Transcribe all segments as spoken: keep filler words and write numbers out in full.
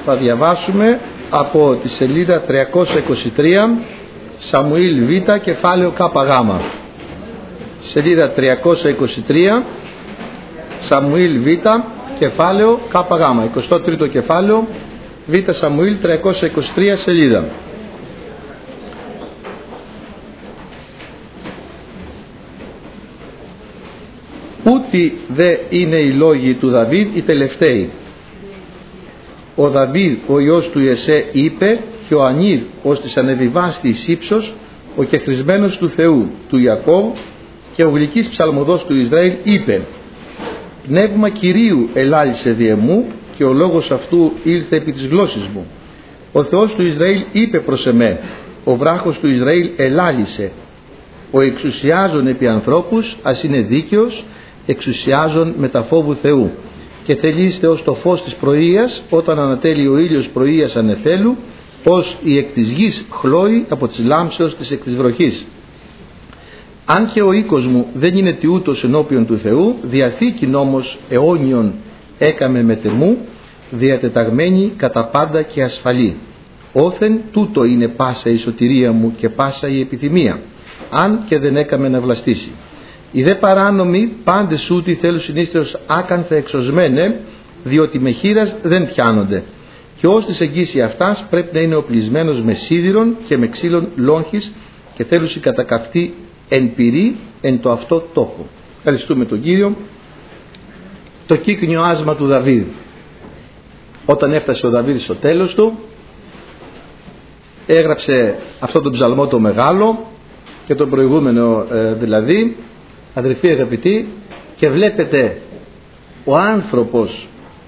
θα διαβάσουμε από τη σελίδα τριακόσια είκοσι τρία, Σαμουήλ Β, κεφάλαιο ΚΓ. Σελίδα τριακόσια είκοσι τρία, Σαμουήλ Β, κεφάλαιο ΚΓ. εικοστό τρίτο κεφάλαιο, Β Σαμουήλ, τριακόσια είκοσι τρία σελίδα. Ούτι δε είναι οι λόγοι του Δαβίδ οι τελευταίοι. Ο Δαβίδ ο Υιός του Ιεσέ είπε, και ο Ανήρ ως της ανεβιβάστη εις ύψος, ο κεχρισμένος του Θεού του Ιακώβ και ο γλυκής ψαλμοδός του Ισραήλ είπε, πνεύμα Κυρίου ελάλησε διε μου και ο λόγος αυτού ήλθε επί της γλώσσης μου. Ο Θεός του Ισραήλ είπε προς εμέ, ο βράχος του Ισραήλ ελάλησε, ο εξουσιάζων επί ανθρώπους ας είναι δίκαιος, εξουσιάζων με τα φόβου Θεού, και θελείστε ως το φως της πρωίας, όταν ανατέλει ο ήλιος πρωίας ανεφέλου, ως η εκ της γης χλώη από τις λάμψεως της εκ της βροχής. Αν και ο οίκος μου δεν είναι τιούτος ενώπιον του Θεού, διαθήκην όμως αιώνιον έκαμε μετεμού, διατεταγμένη κατά πάντα και ασφαλή. Όθεν τούτο είναι πάσα η σωτηρία μου και πάσα η επιθυμία, αν και δεν έκαμε να βλαστήσει. Οι δε παράνομοι πάντες ούτι θέλουν συνίστριος άκανθα εξωσμένε, διότι με χείρας δεν πιάνονται. Και ως της εγγύση αυτάς πρέπει να είναι οπλισμένος με σίδηρον και με ξύλων λόγχης, και θέλουσι κατακαυτεί εν πυρή εν το αυτό τόπο. Ευχαριστούμε τον Κύριο. Το κύκνιο άσμα του Δαβίδ. Όταν έφτασε ο Δαβίδ στο τέλος του, έγραψε αυτό τον ψαλμό το μεγάλο και τον προηγούμενο ε, δηλαδή, αδελφοί αγαπητοί, και βλέπετε ο άνθρωπος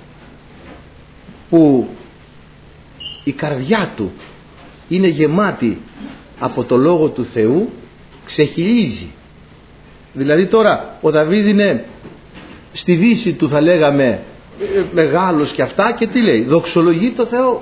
που η καρδιά του είναι γεμάτη από το Λόγο του Θεού, ξεχυλίζει. Δηλαδή τώρα ο Δαβίδ είναι στη δύση του, θα λέγαμε, μεγάλος και αυτά, και τι λέει? Δοξολογεί το Θεό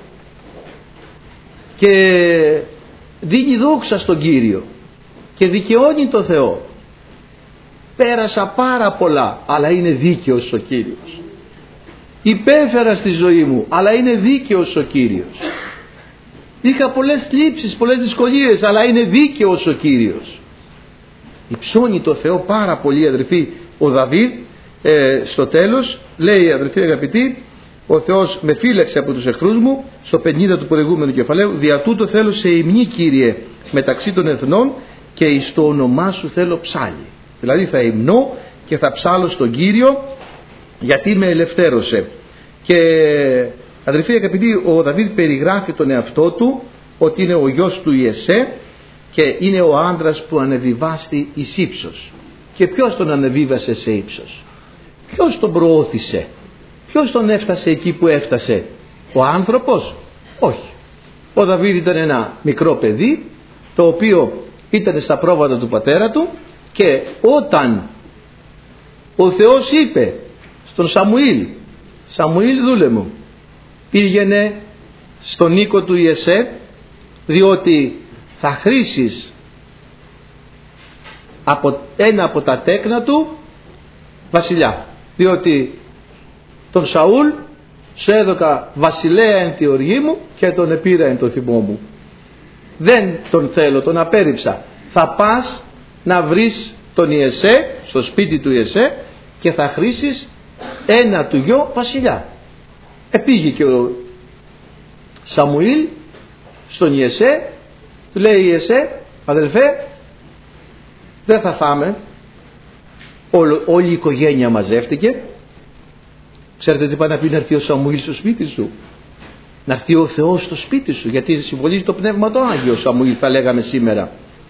και δίνει δόξα στον Κύριο και δικαιώνει το Θεό. Πέρασα πάρα πολλά, αλλά είναι δίκαιος ο Κύριος. Υπέφερα στη ζωή μου, αλλά είναι δίκαιος ο Κύριος. Είχα πολλές θλίψεις, πολλές δυσκολίες, αλλά είναι δίκαιος ο Κύριος. Υψώνει το Θεό πάρα πολύ, αδελφοί, ο Δαβίδ. ε, στο τέλος λέει, αδελφοί αγαπητοί, ο Θεός με φύλαξε από τους εχθρούς μου, στο πενήντα του προηγούμενου κεφαλαίου, δια τούτο θέλω σε υμνή, Κύριε, μεταξύ των εθνών, και εις το όνομά σου θέλω ψάλι. Δηλαδή θα υμνώ και θα ψάλω στον Κύριο, γιατί με ελευθέρωσε. Και αδελφοί αγαπητοί, ο Δαβίδ περιγράφει τον εαυτό του ότι είναι ο γιος του Ιεσέ και είναι ο άντρας που ανεβιβάστη εις ύψος. Και ποιος τον ανεβίβασε σε ύψος? Ποιος τον προώθησε? Ποιος τον έφτασε εκεί που έφτασε? Ο άνθρωπος? Όχι. Ο Δαβίδ ήταν ένα μικρό παιδί, το οποίο ήταν στα πρόβατα του πατέρα του, και όταν ο Θεός είπε στον Σαμουήλ, Σαμουήλ δούλε μου, πήγαινε στον οίκο του Ιεσέ, διότι θα χρήσεις από ένα από τα τέκνα του βασιλιά, διότι τον Σαούλ σου έδωκα βασιλέα εν τη οργή μου και τον επήρα εν το θυμό μου. Δεν τον θέλω, τον απέρριψα. Θα πας να βρεις τον Ιεσέ στο σπίτι του Ιεσέ και θα χρήσεις ένα του γιο βασιλιά. Επήγε και ο Σαμουήλ στον Ιεσέ, του λέει Ιεσέ, αδελφέ, δεν θα φάμε. Όλη, όλη η οικογένεια μαζεύτηκε. Ξέρετε τι πάει να πει? Να έρθει ο Σαμουήλ στο σπίτι σου, να έρθει ο Θεός στο σπίτι σου, γιατί συμβολίζει το Πνεύμα το Άγιο Σαμουήλ, θα λέγαμε σήμερα.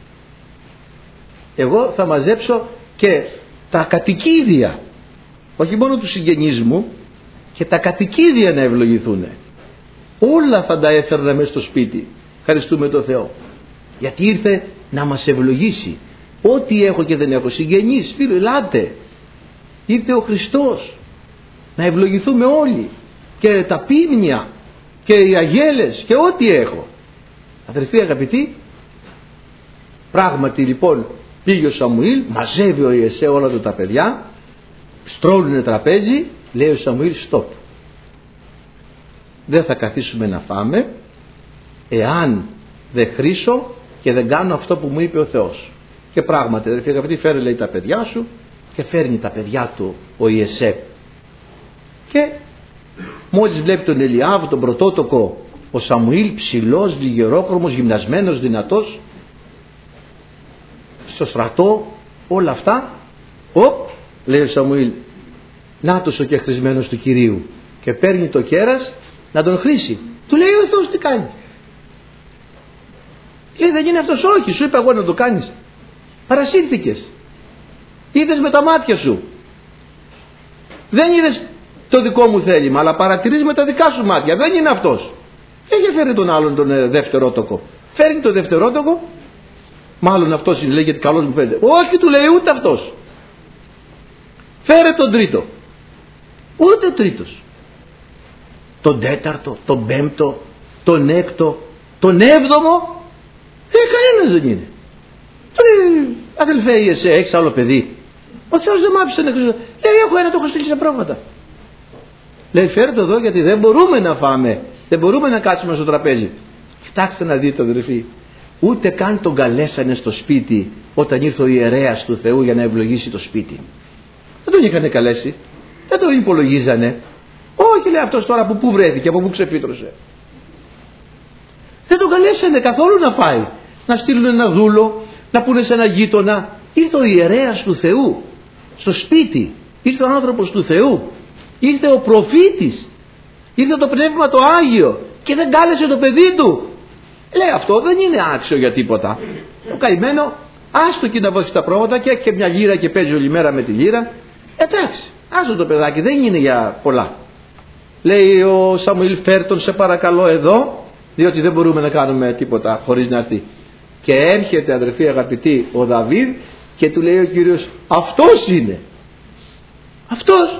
Εγώ θα μαζέψω και τα κατοικίδια, όχι μόνο του συγγενείς μου, και τα κατοικίδια να ευλογηθούν. Όλα θα τα έφερνα μέσα στο σπίτι. Ευχαριστούμε τον Θεό, γιατί ήρθε να μας ευλογήσει. Ό,τι έχω και δεν έχω, συγγενείς, φίλοι, ελάτε. Ήρθε ο Χριστός να ευλογηθούμε όλοι, και τα πίμνια και οι αγέλες και ό,τι έχω. Αδελφοί αγαπητοί, πράγματι λοιπόν πήγε ο Σαμουήλ, μαζεύει ο Ιεσέ όλα του τα παιδιά, στρώνουν τραπέζι, λέει ο Σαμουήλ stop. δεν θα καθίσουμε να φάμε εάν δεν χρήσω και δεν κάνω αυτό που μου είπε ο Θεός. Και πράγματι, αδερφοί αγαπητοί, φέρε, λέει, τα παιδιά σου, και φέρνει τα παιδιά του ο Ιεσέ. Και μόλις βλέπει τον Ελιάβ, τον πρωτότοκο, ο Σαμουήλ, ψηλός, λιγερόχρωμος, γυμνασμένος, δυνατός, στο στρατό, όλα αυτά, οπ, λέει ο Σαμουήλ, νάτος ο κεχρισμένος του Κυρίου, και παίρνει το κέρας να τον χρήσει. Του λέει ο Θεός, τι κάνει? Λέει, δεν είναι αυτός? Όχι, σου είπα εγώ να το κάνεις. Παρασύρθηκες, είδες με τα μάτια σου, δεν είδες το δικό μου θέλημα, αλλά παρατηρείς με τα δικά σου μάτια. Δεν είναι αυτός. Έχει φέρει τον άλλον, τον ε, δευτερότοκο. Φέρνει τον δευτερότοκο, μάλλον αυτός είναι, λέει, γιατί καλός μου φαίνεται. Όχι, του λέει, ούτε αυτός. Φέρε τον τρίτο. Ούτε ο τρίτος. Τον τέταρτο, τον πέμπτο, τον έκτο, τον έβδομο. Ε, κανένας δεν είναι. Του λέει, αδελφέ Ιεσέ, έχεις άλλο παιδί? Ο Θεός δεν μ' άφησε να χρησιμοποιήσω. Λέει, έχω ένα, το έχω στείλει σε πρόβατα. Λέει, φέρε το εδώ, γιατί δεν μπορούμε να φάμε, δεν μπορούμε να κάτσουμε στο τραπέζι. Κοιτάξτε να δείτε, αδελφοί, ούτε καν τον καλέσανε στο σπίτι όταν ήρθε ο ιερέας του Θεού για να ευλογήσει το σπίτι. Δεν τον είχαν καλέσει, δεν τον υπολογίζανε. Όχι, λέει, αυτός τώρα από πού βρέθηκε, από πού ξεφύτρωσε. Δεν τον καλέσανε καθόλου να φάει. Να στείλουν ένα δούλο, να πούνε σε ένα γείτονα. Ήρθε ο ιερέας του Θεού στο σπίτι, ήρθε ο άνθρωπος του Θεού, ήρθε ο προφήτης, ήρθε το Πνεύμα το Άγιο και δεν κάλεσε το παιδί του. Λέει, αυτό δεν είναι άξιο για τίποτα. Το καημένο, άστο εκεί να βάζει τα πρόβατα, και έχει και μια λύρα και παίζει όλη μέρα με τη λύρα. Εντάξει, άστο το παιδάκι, δεν είναι για πολλά. Λέει ο Σαμουήλ, φέρ τον σε παρακαλώ εδώ, διότι δεν μπορούμε να κάνουμε τίποτα χωρίς να έρθει. Και έρχεται, αδερφοί αγαπητοί, ο Δαβίδ και του λέει ο Κύριος, αυτός είναι. Αυτός.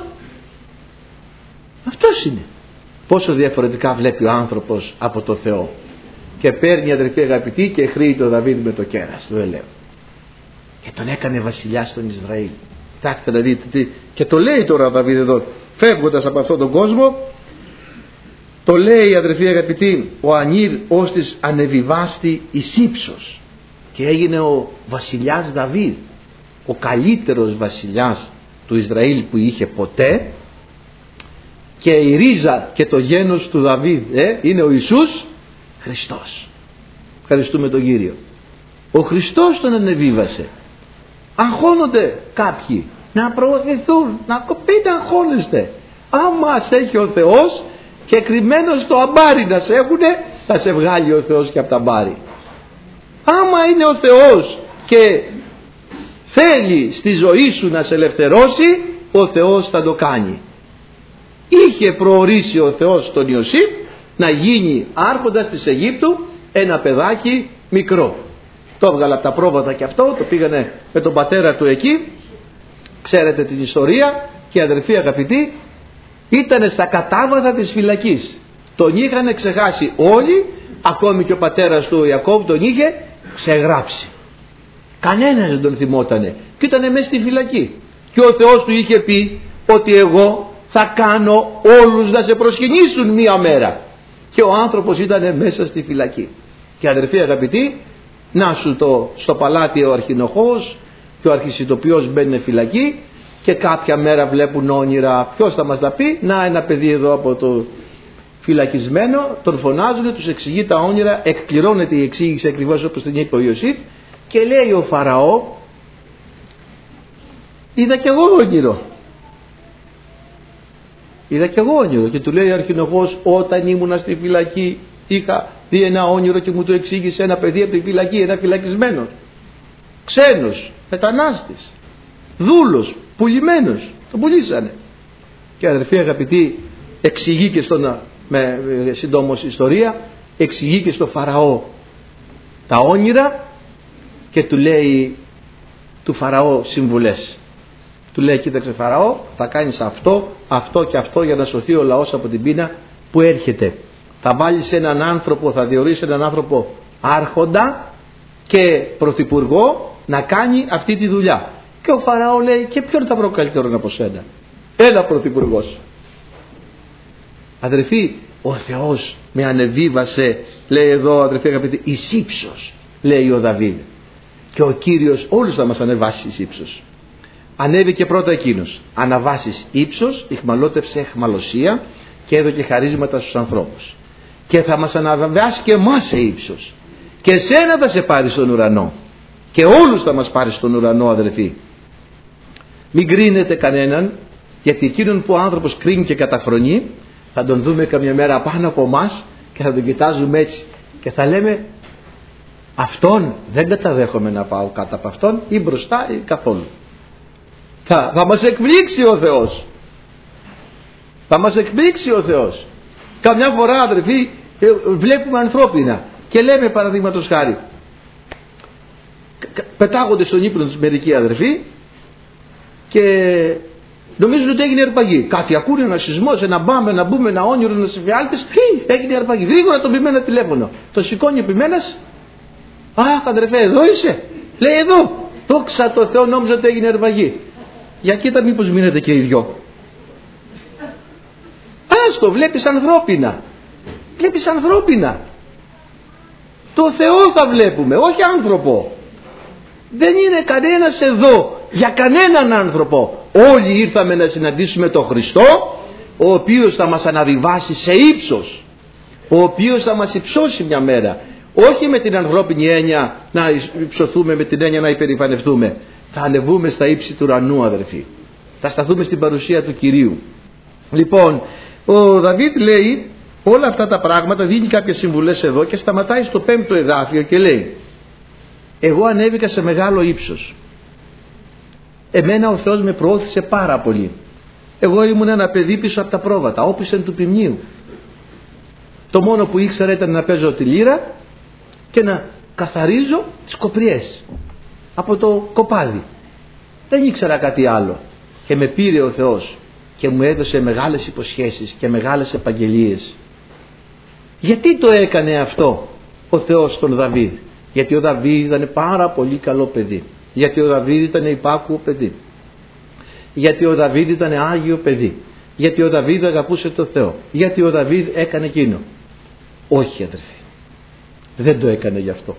Αυτός είναι. Πόσο διαφορετικά βλέπει ο άνθρωπος από το Θεό. Και παίρνει, αδερφοί αγαπητοί, και χρήει το Δαβίδ με το κέρας του ελαίου. Και τον έκανε βασιλιά στον Ισραήλ. Κοιτάξτε να δείτε τι. Και το λέει τώρα ο Δαβίδ εδώ, φεύγοντας από αυτόν τον κόσμο, το λέει, αδερφοί αγαπητοί, ο Ανήρ ως της ανεβιβάστη εις ύψος, και έγινε ο βασιλιάς Δαβίδ, ο καλύτερος βασιλιάς του Ισραήλ που είχε ποτέ. Και η ρίζα και το γένος του Δαβίδ ε, είναι ο Ιησούς Χριστός. Ευχαριστούμε τον Κύριο. Ο Χριστός τον ανεβίβασε. Αγχώνονται κάποιοι να προωθηθούν, να πείτε αγχώνεστε. Άμα σε έχει ο Θεός και κρυμμένος στο αμπάρι να σε έχουνε, θα σε βγάλει ο Θεός και από τα αμπάρι. Άμα είναι ο Θεός και θέλει στη ζωή σου να σε ελευθερώσει, ο Θεός θα το κάνει. Είχε προορίσει ο Θεός τον Ιωσήφ να γίνει άρχοντας της Αιγύπτου ένα παιδάκι μικρό. Το έβγαλε από τα πρόβατα και αυτό, το πήγανε με τον πατέρα του εκεί. Ξέρετε την ιστορία, και αδερφοί αγαπητοί, ήταν στα κατάβατα της φυλακής. Τον είχαν ξεχάσει όλοι, ακόμη και ο πατέρας του ο Ιακώβ τον είχε ξεγράψει. Κανένας δεν τον θυμότανε και ήταν μέσα στη φυλακή. Και ο Θεός του είχε πει ότι εγώ θα κάνω όλους να σε προσκυνήσουν μία μέρα. Και ο άνθρωπος ήταν μέσα στη φυλακή. Και αδερφοί αγαπητοί, να σου το στο παλάτι ο αρχινοχώος και ο αρχισιτοποιός μπαίνουν φυλακή, και κάποια μέρα βλέπουν όνειρα. Ποιος θα μας τα πει? Να, ένα παιδί εδώ από το φυλακισμένο, τον φωνάζουν, τους εξηγεί τα όνειρα, εκπληρώνεται η εξήγηση ακριβώς όπως την είπε ο Ιωσήφ, και λέει ο Φαραώ, είδα κι εγώ όνειρο. Είδα κι εγώ όνειρο. Και του λέει ο αρχινοχώος, όταν ήμουνα στη φυλακή είχα δει ένα όνειρο και μου το εξήγησε ένα παιδί από τη φυλακή, ένα φυλακισμένο, ξένος, μετανάστης, δούλος, πουλημένος, τον πουλήσανε. Και αδερφοί αγαπητοί, εξηγεί και στον, με, με συντόμως ιστορία, εξηγεί και στο Φαραώ τα όνειρα και του λέει του Φαραώ συμβουλές. Του λέει, κοίταξε Φαραώ, θα κάνεις αυτό, αυτό και αυτό για να σωθεί ο λαός από την πείνα που έρχεται. Θα βάλεις έναν άνθρωπο, θα διορίσεις έναν άνθρωπο άρχοντα και πρωθυπουργό να κάνει αυτή τη δουλειά. Και ο Φαραώ λέει, και ποιον θα βρω καλύτερον από σένα? Έλα πρωθυπουργός. Αδερφοί, ο Θεός με ανεβίβασε, λέει εδώ αδερφοί αγαπητοί, εις ύψος, λέει ο Δαβίδ, και ο Κύριος όλους θα μας ανεβάσει εις ύψος. Ανέβηκε πρώτα εκείνος, αναβάσεις ύψος, ηχμαλώτευσε αιχμαλωσία και έδωκε χαρίσματα στους ανθρώπους, και θα μας αναβάσει και εμάς σε ύψος, και εσένα θα σε πάρει στον ουρανό, και όλους θα μας πάρει στον ουρανό, αδερφοί. Μην κρίνετε κανέναν, γιατί εκείνον που ο άνθρωπος κρίνει και καταφρονεί, θα τον δούμε καμιά μέρα πάνω από εμάς και θα τον κοιτάζουμε έτσι και θα λέμε, αυτόν δεν καταδέχομαι να πάω κάτω από αυτόν, ή μπροστά ή καθόλου. Θα, θα μας εκπλήξει ο Θεός. Θα μας εκπλήξει ο Θεός. Καμιά φορά, αδερφοί, βλέπουμε ανθρώπινα και λέμε, παραδείγματος χάρη, πετάγονται στον ύπνο τους μερικοί αδερφοί και νομίζουν ότι έγινε αρπαγή. Κάτι ακούνε, ένα σεισμός, ένα μπαμ, ένα μπούμ, ένα όνειρο, ένα εφιάλτης, έγινε αρπαγή. Γρήγορα τον πει ένα τηλέφωνο. Το σηκώνει ο ποιμένας. Αχ, αδερφέ, εδώ είσαι. Λέει, εδώ. Δόξα τω Θεώ, νόμιζα ότι έγινε αρπαγή. Για κοίτα, μήπως μείνετε και οι δυο. Άστο, βλέπεις ανθρώπινα. Βλέπεις ανθρώπινα. Το Θεό θα βλέπουμε, όχι άνθρωπο. Δεν είναι κανένας εδώ για κανέναν άνθρωπο. Όλοι ήρθαμε να συναντήσουμε τον Χριστό, ο οποίος θα μας αναβιβάσει σε ύψος, ο οποίος θα μας υψώσει μια μέρα, όχι με την ανθρώπινη έννοια να υψωθούμε, με την έννοια να υπερηφανευτούμε. Θα ανεβούμε στα ύψη του ουρανού, αδερφοί. Θα σταθούμε στην παρουσία του Κυρίου. Λοιπόν, ο Δαβίδ λέει όλα αυτά τα πράγματα, δίνει κάποιες συμβουλές εδώ και σταματάει στο πέμπτο εδάφιο και λέει, εγώ ανέβηκα σε μεγάλο ύψος. Εμένα ο Θεός με προώθησε πάρα πολύ. Εγώ ήμουν ένα παιδί πίσω από τα πρόβατα, όπισθεν του ποιμνίου. Το μόνο που ήξερα ήταν να παίζω τη λύρα και να καθαρίζω τις κοπριές από το κοπάδι. Δεν ήξερα κάτι άλλο. Και με πήρε ο Θεός και μου έδωσε μεγάλες υποσχέσεις και μεγάλες επαγγελίες. Γιατί το έκανε αυτό ο Θεός στον Δαβίδ? Γιατί ο Δαβίδ ήταν πάρα πολύ καλό παιδί. Γιατί ο Δαβίδ ήταν υπάκουο παιδί. Γιατί ο Δαβίδ ήταν άγιο παιδί. Γιατί ο Δαβίδ αγαπούσε το Θεό. Γιατί ο Δαβίδ έκανε εκείνο. Όχι, αδερφοί, δεν το έκανε γι' αυτό.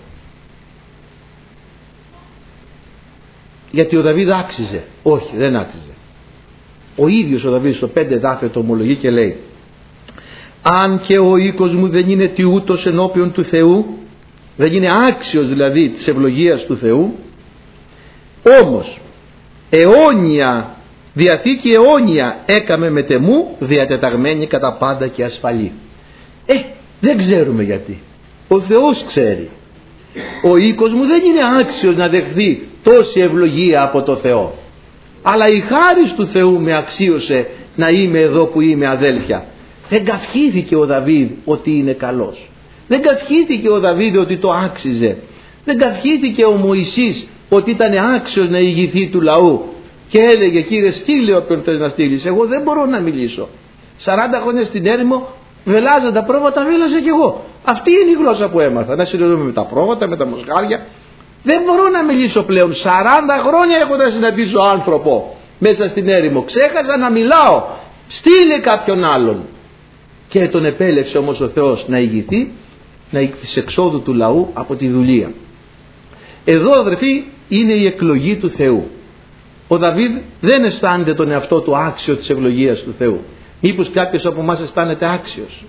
Γιατί ο Δαβίδ άξιζε. Όχι, δεν άξιζε. Ο ίδιος ο Δαβίδ στο πέντε εδάφιο το ομολογεί και λέει, αν και ο οίκος μου δεν είναι τιούτος ενώπιον του Θεού, δεν είναι άξιος δηλαδή της ευλογίας του Θεού, όμως αιώνια, διαθήκη αιώνια έκαμε με τεμού, διατεταγμένη κατά πάντα και ασφαλή. Ε, δεν ξέρουμε γιατί. Ο Θεός ξέρει. Ο οίκος μου δεν είναι άξιος να δεχθεί τόση ευλογία από το Θεό. Αλλά η χάρις του Θεού με αξίωσε να είμαι εδώ που είμαι, αδέλφια. Δεν καυχήθηκε ο Δαβίδ ότι είναι καλός. Δεν καυχήθηκε ο Δαβίδ ότι το άξιζε. Δεν καυχήθηκε ο Μωυσής ότι ήταν άξιος να ηγηθεί του λαού. Και έλεγε, Κύριε, στείλε όποιον θες να στείλεις. Εγώ δεν μπορώ να μιλήσω. σαράντα χρόνια στην έρημο βελάζα τα πρόβατα, βέλαζα κι εγώ. Αυτή είναι η γλώσσα που έμαθα. Να συνεννοούμε με τα πρόβατα, με τα μοσχάρια. Δεν μπορώ να μιλήσω πλέον. σαράντα χρόνια έχω να συναντήσω άνθρωπο μέσα στην έρημο. Ξέχασα να μιλάω. Στείλε κάποιον άλλον. Και τον επέλεξε όμως ο Θεός να ηγηθεί, να της εξόδου του λαού από τη δουλεία. Εδώ, αδερφοί, είναι η εκλογή του Θεού. Ο Δαβίδ δεν αισθάνεται τον εαυτό του άξιο της ευλογίας του Θεού. Μήπως κάποιος από εμάς αισθάνεται άξιος?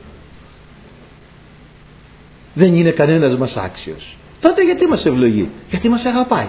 Δεν είναι κανένας μας άξιος. Τότε γιατί μας ευλογεί? Γιατί μας αγαπάει.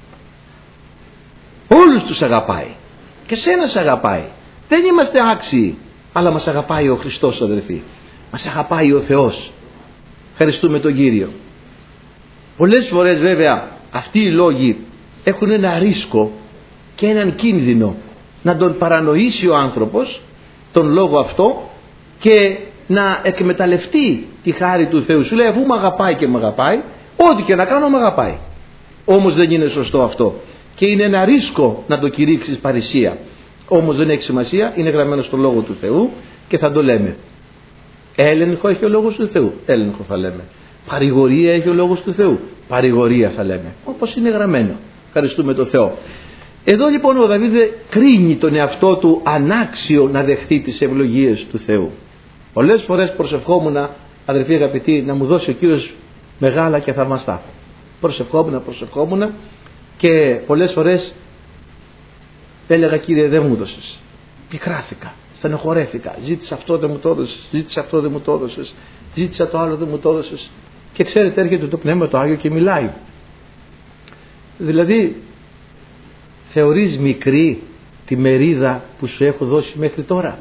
Όλους τους αγαπάει. Και σένα σε αγαπάει. Δεν είμαστε άξιοι, αλλά μας αγαπάει ο Χριστός, αδερφοί. Μας αγαπάει ο Θεός. Ευχαριστούμε τον Κύριο. Πολλές φορές βέβαια αυτοί οι λόγοι έχουν ένα ρίσκο και έναν κίνδυνο να τον παρανοήσει ο άνθρωπος τον λόγο αυτό και να εκμεταλλευτεί τη χάρη του Θεού. Σου λέει, αφού με αγαπάει και με αγαπάει, ό,τι και να κάνω με αγαπάει. Όμως δεν είναι σωστό αυτό και είναι ένα ρίσκο να το κηρύξεις παρησία. Όμως δεν έχει σημασία, είναι γραμμένο στο λόγο του Θεού και θα το λέμε. Έλεγχο έχει ο λόγος του Θεού, έλεγχο θα λέμε. Παρηγορία έχει ο λόγος του Θεού, παρηγορία θα λέμε. Όπως είναι γραμμένο. Ευχαριστούμε τον Θεό. Εδώ λοιπόν ο Δαβίδ κρίνει τον εαυτό του ανάξιο να δεχτεί τις ευλογίες του Θεού. Πολλές φορές προσευχόμουν, αδερφοί αγαπητοί, να μου δώσει ο Κύριος μεγάλα και θαυμαστά. Προσευχόμουν, προσευχόμουν και πολλές φορές έλεγα, Κύριε, δεν μου δώσεις. Πικράθηκα, στενοχωρέθηκα, ζήτησα αυτό, δεν μου το έδωσες, ζήτησα αυτό, δεν μου το έδωσες, ζήτησα το άλλο, δεν μου το έδωσες. Και ξέρετε, έρχεται το Πνεύμα το Άγιο και μιλάει. Δηλαδή, θεωρείς μικρή τη μερίδα που σου έχω δώσει μέχρι τώρα?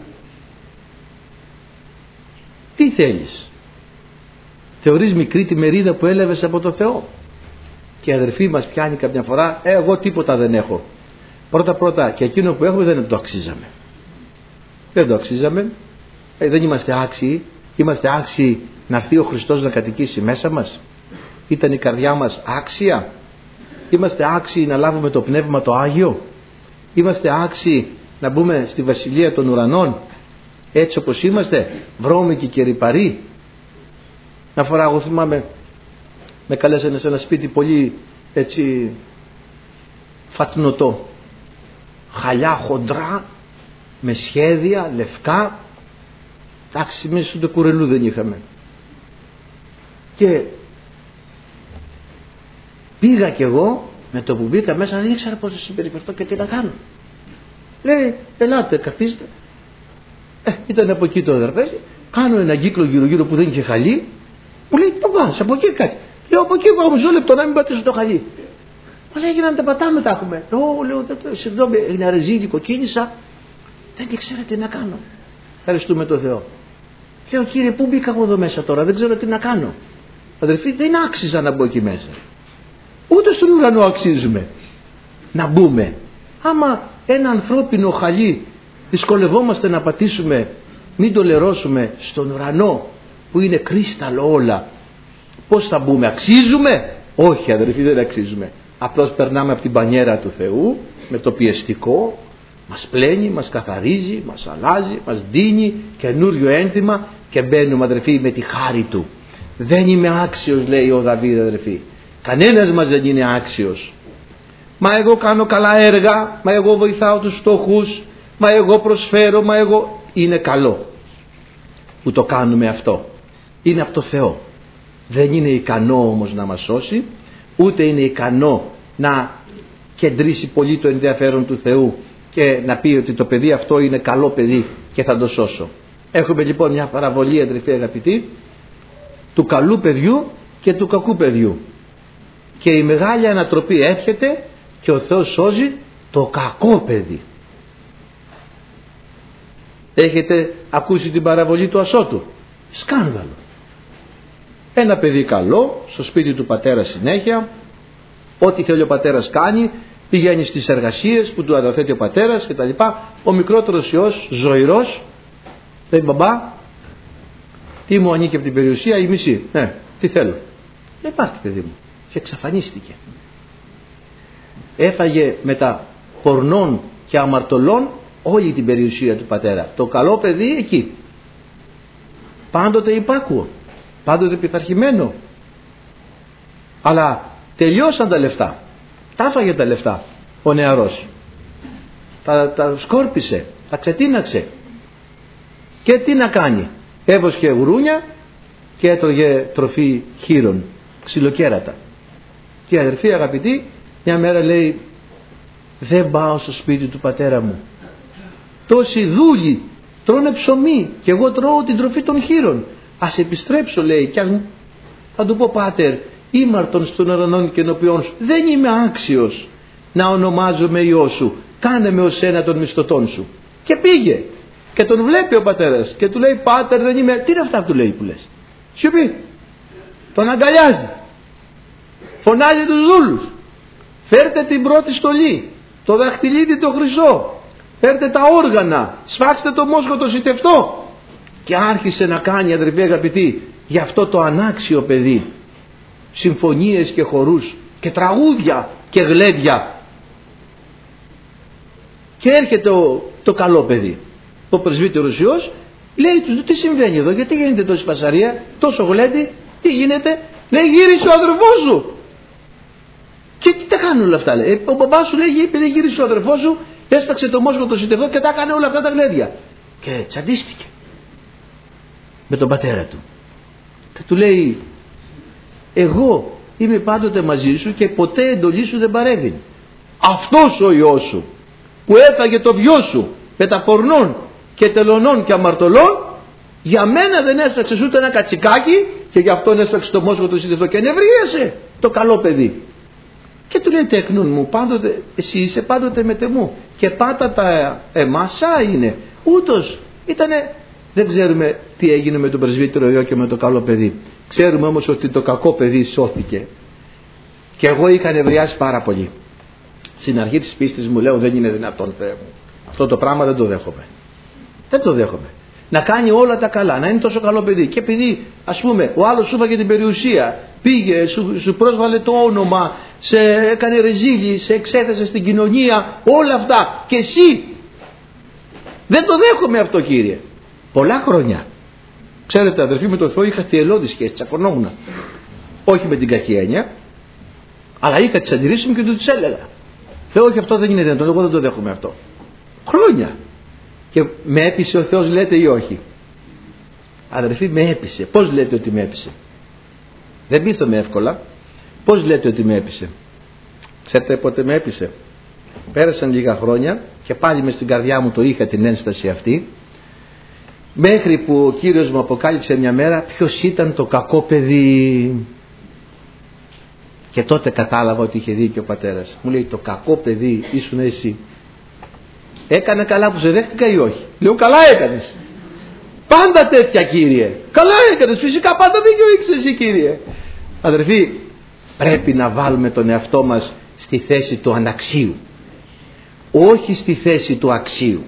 Τι θέλεις? Θεωρείς μικρή τη μερίδα που έλαβες από το Θεό? Και η αδερφή μας πιάνει κάποια φορά, ε, εγώ τίποτα δεν έχω. Πρώτα πρώτα, και εκείνο που έχουμε δεν το αξίζαμε. Δεν το αξίζαμε. Ε, δεν είμαστε άξιοι. Είμαστε άξιοι να έρθει ο Χριστός να κατοικήσει μέσα μας? Ήταν η καρδιά μας άξια? Είμαστε άξιοι να λάβουμε το Πνεύμα το Άγιο? Είμαστε άξιοι να μπούμε στη Βασιλεία των Ουρανών έτσι όπως είμαστε, βρώμικοι και ρυπαροί? Μια φορά εγώ θυμάμαι, με καλέσανε σε ένα σπίτι πολύ έτσι φατνωτό, χαλιά χοντρά, με σχέδια λευκά. Εντάξει, εμείς ούτε κουρελού δεν είχαμε. Και πήγα κι εγώ, με το που μπήκα μέσα δεν ήξερα πώς θα συμπεριφερθώ και τι να κάνω. Λέει, ελάτε, καθίστε. Ε, ήταν από εκεί το δραπέζι. Κάνω ένα κύκλο γύρω γύρω που δεν είχε χαλί. Μου λέει, το κάνεις από εκεί κάτι. Λέω, από εκεί πάω μισό λεπτό να μην πατήσω το χαλί. Μου λέει, για να τα πατάμε τα έχουμε. Ω, λέω, συγγνώμη, είναι αρεζίλικο, κίνησα. Δεν ήξερα τι να κάνω. Ευχαριστούμε τον Θεό. Λέω, Κύριε, πού μπήκα εγώ εδώ μέσα τώρα, δεν ξέρω τι να κάνω. Αδερφοί, δεν άξιζα να μπω εκεί μέσα. Ούτε στον ουρανό αξίζουμε να μπούμε. Άμα ένα ανθρώπινο χαλί δυσκολευόμαστε να πατήσουμε, μην το λερώσουμε στον ουρανό που είναι κρίσταλο όλα, πώς θα μπούμε? Αξίζουμε? Όχι, αδερφοί, δεν αξίζουμε. Απλώς περνάμε από την πανιέρα του Θεού με το πιεστικό, μας πλένει, μας καθαρίζει, μας αλλάζει, μας δίνει καινούριο ένθιμα και μπαίνουμε, αδερφοί, με τη χάρη του. Δεν είμαι άξιος, λέει ο Δαβίδ, αδερφοί. Κανένας μας δεν είναι άξιος. Μα εγώ κάνω καλά έργα, μα εγώ βοηθάω τους φτωχούς, μα εγώ προσφέρω, μα εγώ... Είναι καλό που το κάνουμε αυτό. Είναι από το Θεό. Δεν είναι ικανό όμως να μας σώσει, ούτε είναι ικανό να κεντρήσει πολύ το ενδιαφέρον του Θεού και να πει ότι το παιδί αυτό είναι καλό παιδί και θα το σώσω. Έχουμε λοιπόν μια παραβολή, αδερφοί αγαπητοί, του καλού παιδιού και του κακού παιδιού. Και η μεγάλη ανατροπή έρχεται και ο Θεός σώζει το κακό παιδί. Έχετε ακούσει την παραβολή του Ασώτου? Σκάνδαλο. Ένα παιδί καλό, στο σπίτι του πατέρα συνέχεια, ό,τι θέλει ο πατέρας κάνει, πηγαίνει στις εργασίες που του αναθέτει ο πατέρας κτλ. Ο μικρότερος ιός, ζωηρός, λέει, μπαμπά, τι μου ανήκει από την περιουσία? Η μισή. Ναι, τι θέλω? Δεν υπάρχει, παιδί μου. Και εξαφανίστηκε. Έφαγε με τα πορνών και αμαρτωλών όλη την περιουσία του πατέρα. Το καλό παιδί εκεί. Πάντοτε υπάκουο, πάντοτε πειθαρχημένο. Αλλά τελειώσαν τα λεφτά. Τα έφαγε τα λεφτά ο νεαρός. Τα, τα σκόρπισε, τα ξετίναξε. Και τι να κάνει? Έβοσχε γουρούνια και έτρωγε τροφή χείρων, ξυλοκέρατα. Και αδερφοί αγαπητοί, μια μέρα λέει, δεν πάω στο σπίτι του πατέρα μου. Τόσοι δούλοι τρώνε ψωμί και εγώ τρώω την τροφή των χείρων. Ας επιστρέψω, λέει, και αν θα του πω, πάτερ, ήμαρτον στον ουρανών και ενώπιόν σου, δεν είμαι άξιος να ονομάζομαι Υιός σου, κάνε με ως ένα των μισθωτών σου. Και πήγε και τον βλέπει ο πατέρας και του λέει, πάτερ, δεν είμαι... Τι είναι αυτά που του λέει που λες? Σιωπή. Τον αγκαλιάζει, φωνάζει τους δούλους, φέρτε την πρώτη στολή, το δαχτυλίδι το χρυσό, φέρτε τα όργανα, σφάξτε το μόσχο το σιτευτό. Και άρχισε να κάνει, αδερφοί αγαπητοί, για αυτό το ανάξιο παιδί συμφωνίες και χορούς και τραγούδια και γλέντια. Και έρχεται ο, το καλό παιδί, ο πρεσβύτερος Υιός, λέει τους, τι συμβαίνει εδώ, γιατί γίνεται τόση φασαρία, τόσο γλέντι, τι γίνεται? Λέει, γύρισε ο αδερφός σου. Και τι τα κάνουν όλα αυτά, λέει? Ο μπαμπάς σου, λέει, επειδή γύρισε ο αδερφός σου, έσπαξε το μόσχο το σιτευτό και τα έκανε όλα αυτά τα γλέντια. Και τσαντίστηκε. με τον πατέρα του. Και του λέει, εγώ είμαι πάντοτε μαζί σου και ποτέ εντολή σου δεν παρέβη. Αυτός ο Υιός σου που έφαγε το βιό σου πεταπορνών και τελωνών και αμαρτωλών, για μένα δεν έσφαξες ούτε ένα κατσικάκι και γι' αυτόν έσφαξε το μόσχο του συνδεθώ και νευρίασε το καλό παιδί. Και του λέει, τέκνον μου, πάντοτε, εσύ είσαι πάντοτε με τεμού και πάντα τα εμάσα είναι. Ούτως ήτανε, δεν ξέρουμε τι έγινε με τον πρεσβύτερο Υιό και με το καλό παιδί. Ξέρουμε όμως ότι το κακό παιδί σώθηκε. Και εγώ είχα νευριάσει πάρα πολύ. Στην αρχή της πίστης μου λέω, δεν είναι δυνατόν, Θεέ μου. Αυτό το πράγμα δεν το δέχομαι. Δεν το δέχομαι. Να κάνει όλα τα καλά, να είναι τόσο καλό παιδί. Και επειδή, ας πούμε, ο άλλος σου έφαγε την περιουσία, πήγε, σου, σου πρόσβαλε το όνομα, σε έκανε ρεζίλι, σε εξέθεσε στην κοινωνία, όλα αυτά. Και εσύ δεν το δέχομαι αυτό, Κύριε. Πολλά χρόνια. Ξέρετε, αδερφοί, με τον Θεό είχα θυελλώδη σχέση, τσακωνόμουν. Όχι με την κακή έννοια, αλλά είχα τις αντιρρήσεις μου και του τις έλεγα. Λέω, όχι, αυτό δεν είναι δυνατόν, εγώ δεν το δέχομαι αυτό. Χρόνια. Και με έπεισε ο Θεός, λέτε, ή όχι? Αδερφοί, με έπεισε. Πώς λέτε ότι με έπεισε? Δεν πείθομαι εύκολα. Πώς λέτε ότι με έπεισε? Ξέρετε πότε με έπεισε? Πέρασαν λίγα χρόνια και πάλι μες στην καρδιά μου το είχα την ένσταση αυτή, μέχρι που ο Κύριος μου αποκάλυψε μια μέρα ποιος ήταν το κακό παιδί. Και τότε κατάλαβα ότι είχε δίκιο ο πατέρας. Μου λέει, το κακό παιδί ήσουν εσύ. Έκανε καλά που σε δέχτηκα ή όχι? Λέω, καλά έκανες. Πάντα τέτοια, Κύριε. Καλά έκανες. Φυσικά πάντα δίκιο είχες εσύ, Κύριε. Αδερφοί, πρέπει να βάλουμε τον εαυτό μας στη θέση του αναξίου, όχι στη θέση του αξίου.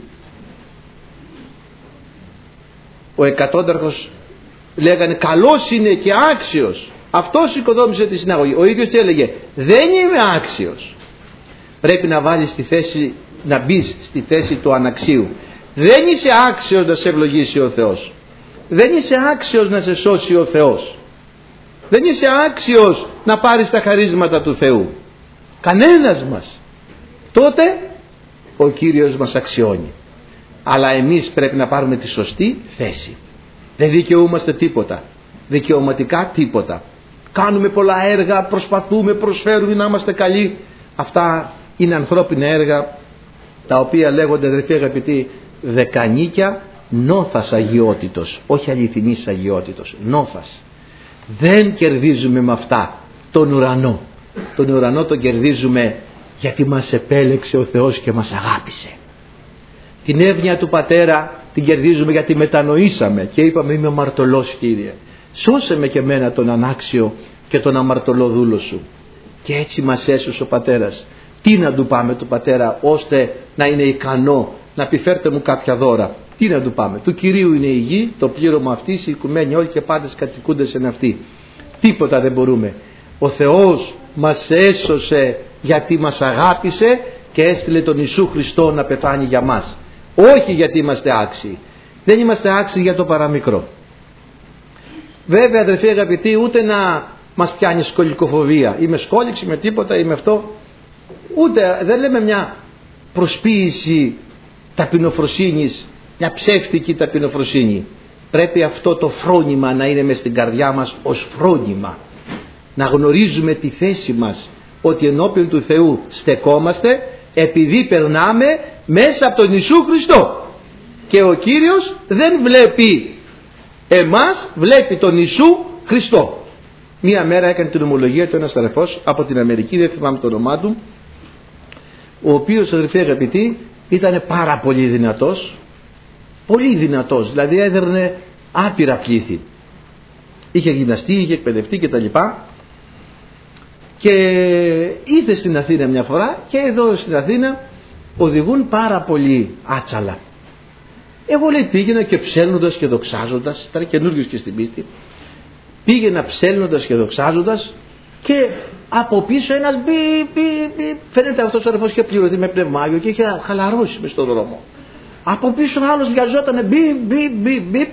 Ο εκατόνταρχος λέγανε, καλός είναι και άξιος. Αυτός οικοδόμησε τη συναγωγή. Ο ίδιος τι έλεγε? Δεν είμαι άξιος. Πρέπει να βάλεις στη θέση, να μπεις στη θέση του αναξίου. Δεν είσαι άξιος να σε ευλογήσει ο Θεός. Δεν είσαι άξιος να σε σώσει ο Θεός. Δεν είσαι άξιος να πάρεις τα χαρίσματα του Θεού. Κανένας μας. Τότε ο Κύριος μας αξιώνει. Αλλά εμείς πρέπει να πάρουμε τη σωστή θέση. Δεν δικαιούμαστε τίποτα. Δικαιωματικά τίποτα. Κάνουμε πολλά έργα, προσπαθούμε, προσφέρουμε να είμαστε καλοί. Αυτά είναι ανθρώπινα έργα, τα οποία λέγονται, αδερφοί αγαπητοί, δεκανίκια νόθας αγιότητος, όχι αληθινής αγιότητος, νόθας. Δεν κερδίζουμε με αυτά τον ουρανό. Τον ουρανό τον κερδίζουμε γιατί μας επέλεξε ο Θεός και μας αγάπησε. Την εύνοια του Πατέρα την κερδίζουμε γιατί μετανοήσαμε και είπαμε, είμαι αμαρτωλός, Κύριε. Σώσε με και μένα τον ανάξιο και τον αμαρτωλό δούλο σου. Και έτσι μας έσωσε ο Πατέρας. Τι να του πάμε του Πατέρα ώστε να είναι ικανό να πει, φέρτε μου κάποια δώρα? Τι να του πάμε? Του Κυρίου είναι η γη, το πλήρωμα αυτής, οι οικουμένοι όλοι και πάντες κατοικούνται σε αυτή. Τίποτα δεν μπορούμε. Ο Θεός μας έσωσε γιατί μας αγάπησε και έστειλε τον Ιησού Χριστό να πεθάνει για μας. Όχι γιατί είμαστε άξιοι. Δεν είμαστε άξιοι για το παραμικρό. Βέβαια, αδερφοί αγαπητοί, ούτε να μας πιάνει σκολικοφοβία. Είμαι σκόληξη, με τίποτα, είμαι αυτό. Ούτε, δεν λέμε μια προσποίηση ταπεινοφροσύνης, μια ψεύτικη ταπεινοφροσύνη. Πρέπει αυτό το φρόνημα να είναι μες στην καρδιά μας ως φρόνημα. Να γνωρίζουμε τη θέση μας, ότι ενώπιον του Θεού στεκόμαστε επειδή περνάμε μέσα από τον Ιησού Χριστό. Και ο Κύριος δεν βλέπει εμάς, βλέπει τον Ιησού Χριστό. Μία μέρα έκανε την ομολογία του ένας αδερφός από την Αμερική, δεν θυμάμαι το όνομά του, ο οποίος, αδερφοί αγαπητοί, ήταν πάρα πολύ δυνατός, πολύ δυνατός, δηλαδή έδερνε άπειρα πλήθη. Είχε γυμναστεί, είχε εκπαιδευτεί κτλ. Και ήρθε στην Αθήνα μια φορά και εδώ στην Αθήνα οδηγούν πάρα πολύ άτσαλα. Εγώ, λέει, πήγαινα και ψέλνοντας και δοξάζοντας, ήταν καινούριος και στην πίστη, πήγαινα ψέλνοντας και δοξάζοντας και από πίσω ένας μπι, μπι, μπι. Φαίνεται αυτός ο αδερφός είχε πληρωθεί με πνευμάγιο και είχε χαλαρώσει μες στον δρόμο. Από πίσω άλλος βιαζότανε μπι, μπι, μπι, μπι.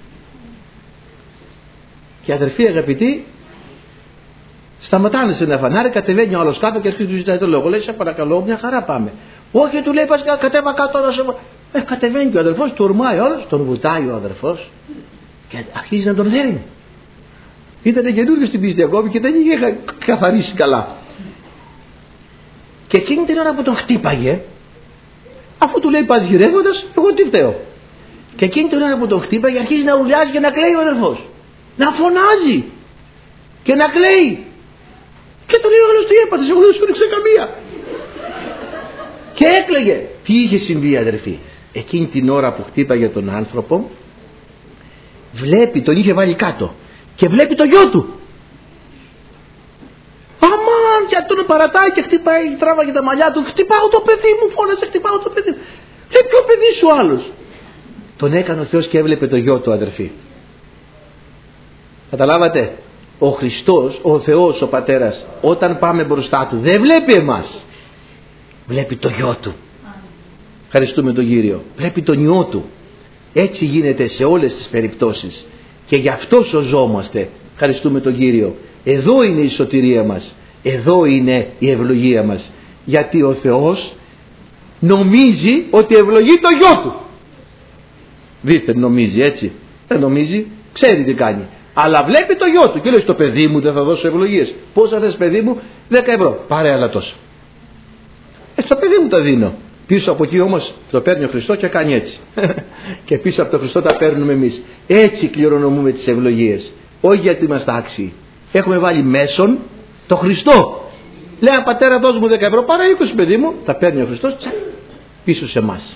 Και αδερφοί αγαπητοί, σταματάνε σε ένα φανάρι, κατεβαίνει ο άλλος κάτω και αρχίζει να του ζητάει το λόγο. Λέει, σε παρακαλώ, μια χαρά πάμε. Όχι, του λέει, πας κατέβα κάτω να σε... Ε, κατεβαίνει και ο αδερφός, τουρμάει όλος, τον βουτάει ο αδερφός Και αρχίζει να τον δέρνει. Ήταν καινούριο στην πίστη ακόμη και δεν είχε καθαρίσει καλά. Και εκείνη την ώρα που τον χτύπαγε, αφού του λέει πας γυρεύοντας, εγώ τι φταίω. Και εκείνη την ώρα που τον χτύπαγε αρχίζει να ουρλιάζει και να κλαίει ο αδερφός. Να φωνάζει και να κλαίει. Και του λέει ο άλλος, τι έπαθες, εγώ δεν σου ρίξα καμία. Και έκλαιγε. Τι είχε συμβεί, αδερφοί? Εκείνη την ώρα που χτύπαγε τον άνθρωπο, βλέπει, τον είχε βάλει κάτω και βλέπει το γιο του. Αμάν, και τον παρατάει και χτυπάει, τράβαγε τα μαλλιά του. Χτυπάω το παιδί μου, φώνασε, χτυπάω το παιδί μου. Λέει, ποιο παιδί σου άλλος? Τον έκανε ο Θεός και έβλεπε το γιο του, αδερφοί. Καταλάβατε? Ο Χριστός, ο Θεός, ο Πατέρας, όταν πάμε μπροστά του δεν βλέπει εμάς, βλέπει το γιο του. Ευχαριστούμε τον Κύριο. Βλέπει τον ιό του. Έτσι γίνεται σε όλες τις περιπτώσεις και γι' αυτό σωζόμαστε. Ευχαριστούμε τον Κύριο. Εδώ είναι η σωτηρία μας, εδώ είναι η ευλογία μας, γιατί ο Θεός νομίζει ότι ευλογεί το γιο του. Δείτε, νομίζει, έτσι δεν νομίζει, ξέρει τι κάνει, αλλά βλέπει το γιο του και λέει, στο παιδί μου δεν θα δώσω ευλογίες. Πόσα θες παιδί μου? Δέκα ευρώ. Πάρε άλλα τόσο. Ε, στο παιδί μου τα δίνω. Πίσω από εκεί όμως το παίρνει ο Χριστός και κάνει έτσι. Και πίσω από τον Χριστό τα παίρνουμε εμείς. Έτσι κληρονομούμε τις ευλογίες. Όχι γιατί είμαστε άξιοι. Έχουμε βάλει μέσον το Χριστό. Λέει, πατέρα δώσ' μου δέκα ευρώ, πάρε είκοσι παιδί μου. Τα παίρνει ο Χριστός, τσα, πίσω σε εμάς.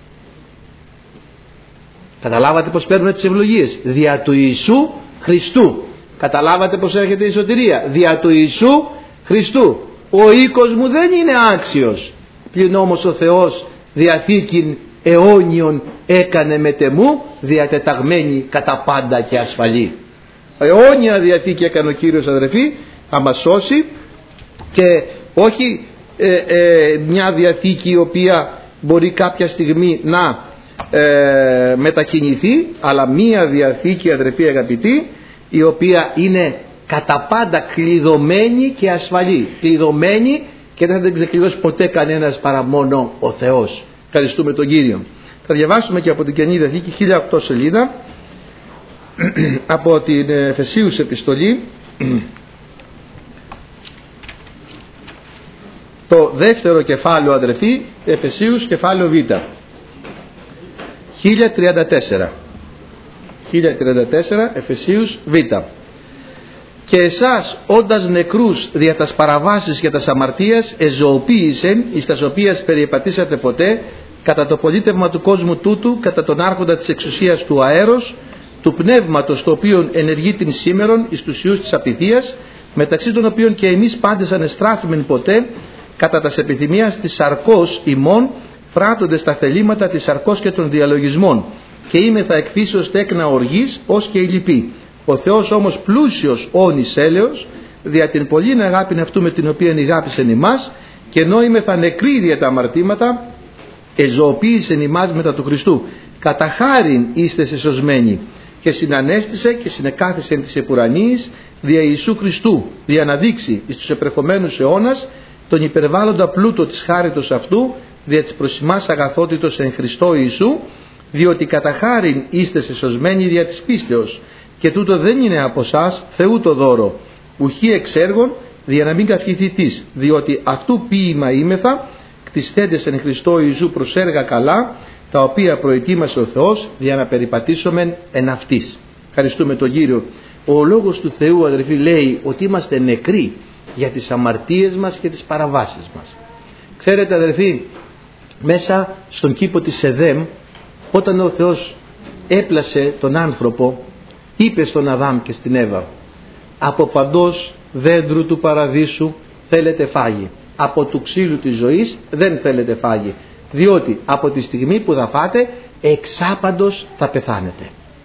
Καταλάβατε πως παίρνουμε τις ευλογίες? Δια του Ιησού Χριστού. Καταλάβατε πως έρχεται η σωτηρία? Δια του Ιησού Χριστού. Ο οίκος μου δεν είναι άξιος, πλην όμως ο Θεός διαθήκην αιώνιον έκανε μετεμού, διατεταγμένη κατά πάντα και ασφαλή. Αιώνια διαθήκη έκανε ο Κύριος, αδερφοί, θα μας σώσει, και όχι ε, ε, μια διαθήκη η οποία μπορεί κάποια στιγμή να ε, μετακινηθεί, αλλά μια διαθήκη, αδερφοί αγαπητοί, η οποία είναι κατά πάντα κλειδωμένη και ασφαλή. Κλειδωμένη και δεν θα την ξεκλειδώσει ποτέ κανένας παρά μόνο ο Θεός. Ευχαριστούμε τον Κύριο. Θα διαβάσουμε και από την Καινή Διαθήκη, χίλια οκτώ σελίδα, από την Εφεσίους επιστολή, το δεύτερο κεφάλαιο, αδερφοί, Εφεσίους κεφάλαιο Β, χίλια τριάντα τέσσερα. χίλια τριάντα τέσσερα, Εφεσίους Β. Και εσάς όντας νεκρούς δια τας παραβάσεις και τας αμαρτίας εζωοποίησεν, εις τας οποίας περιεπατήσατε ποτέ, κατά το πολίτευμα του κόσμου τούτου, κατά τον άρχοντα της εξουσίας του αέρος, του πνεύματος το οποίο ενεργεί την σήμερον εις τους ιούς της απειθίας, μεταξύ των οποίων και εμείς πάντες ανεστράφημεν ποτέ, κατά τας επιθυμίας της σαρκός ημών, πράττοντες τα θελήματα της σαρκός και των διαλογισμών, και είμαι θα εκφύσεως τέκνα οργής ως και η λυπή. Ο Θεός όμως πλούσιος όνης έλεος, δια την πολλήν αγάπην αυτού με την οποία ηγάπησεν ημάς, και ενώ είμαι θα νεκρή δια τα αμαρτήματα, εζωοποίησεν ημάς μετά του Χριστού. Κατά χάριν είστε σωσμένοι, και συνανέστησε και συνεκάθισεν της επουρανίης δια Ιησού Χριστού, δια να δείξει εις τους επερχομένους αιώνας τον υπερβάλλοντα πλούτο της χάριτος αυτού, δια της προσιμάς αγαθότητος εν Χριστώ Ιησού, διότι κατά χάριν είστε σωσμένοι δια της πίστεως, και τούτο δεν είναι από εσάς, Θεού το δώρο, ουχή εξ έργων, δια να μην καυχηθητής, διότι αυτού ποίημαήμεθα, κτιστέντες εν Χριστώ Ιησού προς έργα καλά, τα οποία προετοίμασε ο Θεός, δια να περιπατήσομεν εν αυτής. Ευχαριστούμε τον Κύριο. Ο λόγος του Θεού, αδερφοί, λέει ότι είμαστε νεκροί για τις αμαρτίες μας και τις παραβάσεις μας. Ξέρετε, αδερφοί, μέσα στον κήπο της Εδέμ, όταν ο Θεός έπλασε τον άνθρωπο, είπε στον Αδάμ και στην Εύα, από παντός δέντρου του παραδείσου θέλετε φάγει, από του ξύλου της ζωής δεν θέλετε φάγει, διότι από τη στιγμή που θα φάτε εξάπαντος θα πεθάνετε.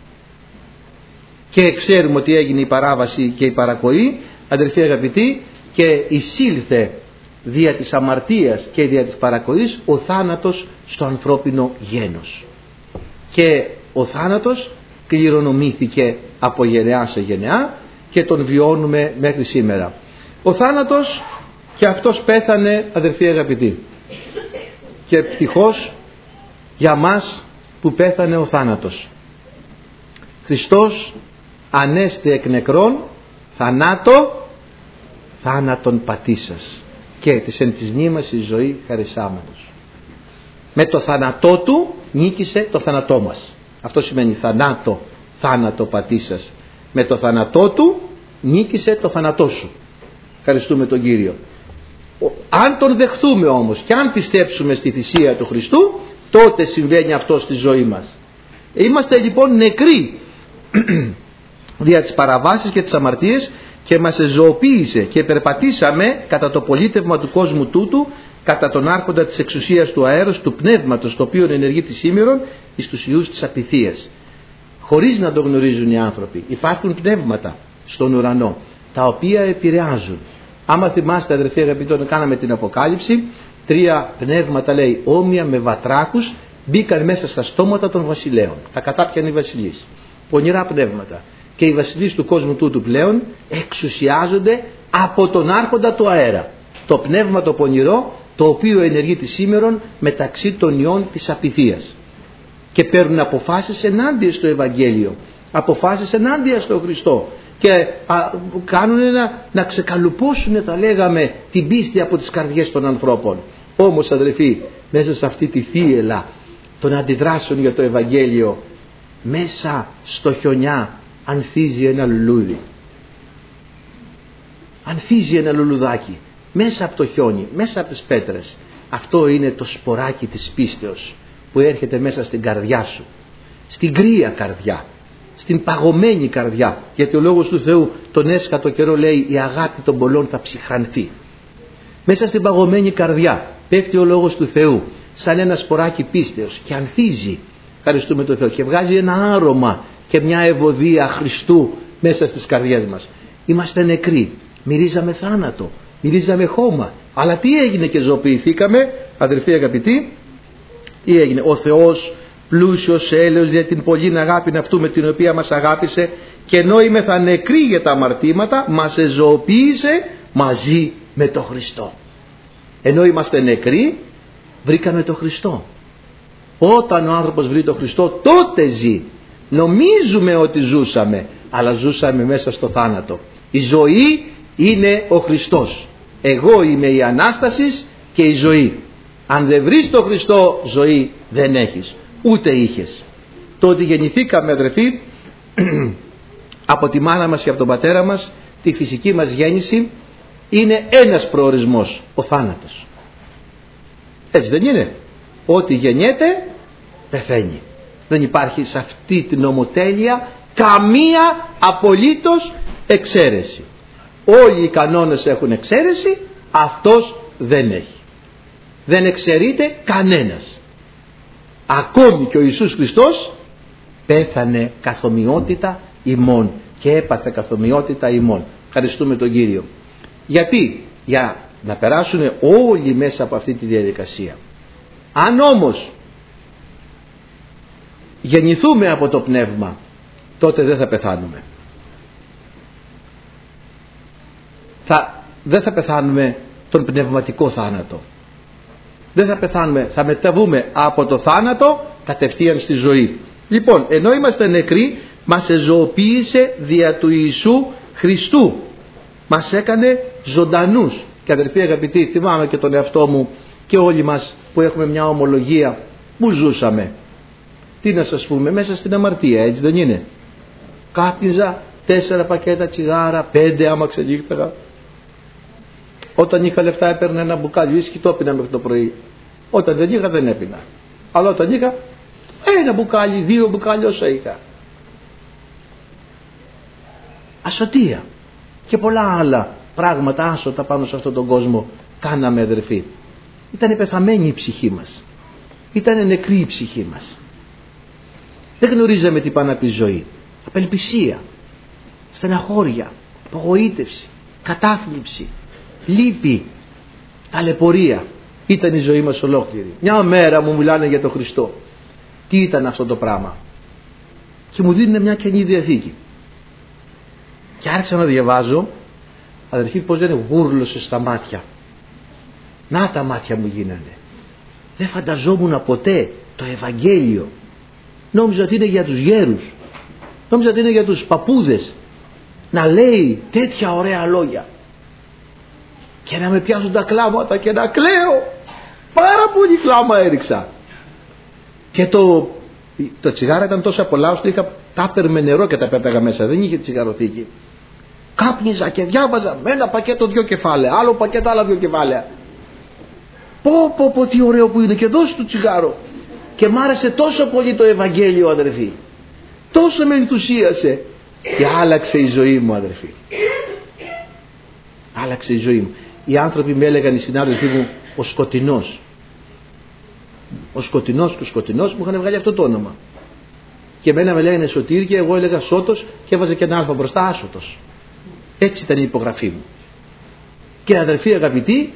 Και ξέρουμε ότι έγινε η παράβαση και η παρακοή, αδερφοί αγαπητοί, και εισήλθε δια της αμαρτίας και δια της παρακοής ο θάνατος στο ανθρώπινο γένος, και ο θάνατος κληρονομήθηκε από γενεά σε γενεά και τον βιώνουμε μέχρι σήμερα. Ο θάνατος και αυτός πέθανε, αδερφοί αγαπητοί, και ευτυχώς για μας που πέθανε ο θάνατος. Χριστός ανέστη εκ νεκρών, θανάτω, θάνατον πατήσας, και της εν της μνήμας η ζωή χαρισάμενος. Με το θάνατό του νίκησε το θάνατό μας. Αυτό σημαίνει θανάτο, θάνατο πατήσας. Με το θάνατό του νίκησε το θάνατό σου. Ευχαριστούμε τον Κύριο. Αν τον δεχθούμε όμως και αν πιστέψουμε στη θυσία του Χριστού, τότε συμβαίνει αυτό στη ζωή μας. Είμαστε λοιπόν νεκροί δια τις παραβάσεις και τις αμαρτίες, και μας εζωοποίησε και περπατήσαμε κατά το πολίτευμα του κόσμου τούτου, κατά τον άρχοντα της εξουσίας του αέρος, του πνεύματος το οποίο ενεργεί τη σήμερον εις τους ιούς της απειθίας. Χωρίς να το γνωρίζουν οι άνθρωποι, υπάρχουν πνεύματα στον ουρανό τα οποία επηρεάζουν. Άμα θυμάστε, αδερφοί αγαπητοί, όταν κάναμε την Αποκάλυψη, τρία πνεύματα, λέει, όμοια με βατράχους μπήκαν μέσα στα στόματα των βασιλέων. Τα κατάπιαν οι βασιλείς. Πονηρά πνεύματα. Και οι βασιλείς του κόσμου τούτου πλέον εξουσιάζονται από τον άρχοντα του αέρα. Το πνεύμα το πονηρό, το οποίο ενεργεί τη σήμερον μεταξύ των ιών της απειθίας. Και παίρνουν αποφάσεις ενάντια στο Ευαγγέλιο, αποφάσεις ενάντια στο Χριστό, και α, κάνουν να, να ξεκαλουπώσουν, τα λέγαμε, την πίστη από τις καρδιές των ανθρώπων. Όμως, αδελφοί, μέσα σε αυτή τη θύελα των αντιδράσεων για το Ευαγγέλιο, μέσα στο χιονιά ανθίζει ένα λουλούδι. Ανθίζει ένα λουλουδάκι μέσα από το χιόνι, μέσα από τις πέτρες. Αυτό είναι το σποράκι της πίστεως που έρχεται μέσα στην καρδιά σου, στην κρύα καρδιά, στην παγωμένη καρδιά. Γιατί ο Λόγος του Θεού τον έσχατο καιρό λέει, η αγάπη των πολλών θα ψυχρανθεί. Μέσα στην παγωμένη καρδιά πέφτει ο Λόγος του Θεού σαν ένα σποράκι πίστεως και ανθίζει, ευχαριστούμε τον Θεό, και βγάζει ένα άρωμα και μια ευωδία Χριστού μέσα στις καρδιές μας. Είμαστε νεκροί, μυρίζαμε θάνατο, μυρίζαμε χώμα, αλλά τι έγινε και ζωοποιηθήκαμε, αδελφοί αγαπητοί? Τι έγινε? Ο Θεός πλούσιος σε έλεος για την πολλήν αγάπη αυτού με την οποία μας αγάπησε, και ενώ είμεθα νεκροί για τα αμαρτήματα, μας εζωοποίησε μαζί με τον Χριστό. Ενώ είμαστε νεκροί, βρήκαμε τον Χριστό. Όταν ο άνθρωπος βρει τον Χριστό, τότε ζει. Νομίζουμε ότι ζούσαμε, αλλά ζούσαμε μέσα στο θάνατο. Η ζωή είναι ο Χριστός. Εγώ είμαι η Ανάστασης και η ζωή. Αν δεν βρεις τον Χριστό, ζωή δεν έχεις, ούτε είχες. Το ότι γεννηθήκαμε, αδερφοί, από τη μάνα μας και από τον πατέρα μας, τη φυσική μας γέννηση, είναι ένας προορισμός, ο θάνατος. Έτσι δεν είναι? Ό,τι γεννιέται πεθαίνει. Δεν υπάρχει σε αυτή την ομοτέλεια καμία απολύτως εξαίρεση. Όλοι οι κανόνες έχουν εξαίρεση, αυτός δεν έχει. Δεν εξαιρείται κανένας. Ακόμη και ο Ιησούς Χριστός πέθανε καθομοιότητα ημών και έπαθε καθομοιότητα ημών. Ευχαριστούμε τον Κύριο. Γιατί? Για να περάσουν όλοι μέσα από αυτή τη διαδικασία. Αν όμως γεννηθούμε από το πνεύμα, τότε δεν θα πεθάνουμε. Θα, δεν θα πεθάνουμε τον πνευματικό θάνατο. Δεν θα πεθάνουμε, θα μεταβούμε από το θάνατο κατευθείαν στη ζωή. Λοιπόν, ενώ είμαστε νεκροί, μας εζωοποίησε δια του Ιησού Χριστού. Μας έκανε ζωντανούς. Και αδερφοί αγαπητοί, θυμάμαι και τον εαυτό μου και όλοι μας που έχουμε μια ομολογία, που ζούσαμε. Τι να σας πούμε, μέσα στην αμαρτία, έτσι δεν είναι? Κάπνιζα τέσσερα πακέτα τσιγάρα, πέντε άμα ξενύχταγα. Όταν είχα λεφτά έπαιρνα ένα μπουκάλι ουίσκι, το έπινα μέχρι το πρωί. Όταν δεν είχα δεν έπινα. Αλλά όταν είχα ένα μπουκάλι, δύο μπουκάλι, όσα είχα. Ασωτεία και πολλά άλλα πράγματα άσωτα πάνω σε αυτόν τον κόσμο κάναμε, αδερφοί. Ήταν πεθαμένη η ψυχή μας. Ήταν νεκρή η ψυχή μας. Δεν γνωρίζαμε τι πάει να πει ζωή. Απελπισία, στεναχώρια, απογοήτευση, κατάθλιψη, λύπη, ταλαιπωρία. Ήταν η ζωή μας ολόκληρη. Μια μέρα μου μιλάνε για τον Χριστό. Τι ήταν αυτό το πράγμα? Και μου δίνουν μια Καινή Διαθήκη. Και άρχισα να διαβάζω, αδερφοί, πως δεν γούρλωσε στα μάτια. Να τα μάτια μου γίνανε. Δεν φανταζόμουν ποτέ το Ευαγγέλιο. Νόμιζα ότι είναι για τους γέρους. Νόμιζα ότι είναι για τους παππούδες να λέει τέτοια ωραία λόγια και να με πιάσουν τα κλάματα και να κλαίω. Πάρα πολύ κλάμα έριξα. Και το, το τσιγάρα ήταν τόσο πολλά ώστε είχα τάπερ με νερό και τα πέταγα μέσα. Δεν είχε τσιγαροθήκη. Κάπνιζα και διάβαζα με ένα πακέτο δύο κεφάλαια, άλλο πακέτο άλλα δύο κεφάλαια. Πω πω πω τι ωραίο που είναι, και δώσ' του τσιγάρο. Και μ' άρεσε τόσο πολύ το Ευαγγέλιο, αδερφοί. Τόσο με ενθουσίασε. Και άλλαξε η ζωή μου, αδερφοί. Άλλαξε η ζωή μου. Οι άνθρωποι με έλεγαν, οι συνάδελφοί μου, ο Σκοτεινός. Ο Σκοτεινός του Σκοτεινός μου είχαν βγάλει αυτό το όνομα. Και εμένα με λέγανε Σωτήρ και εγώ έλεγα Σώτος και έβαζα και ένα άλφα μπροστά, Άσωτος. Έτσι ήταν η υπογραφή μου. Και αδερφοί αγαπητοί,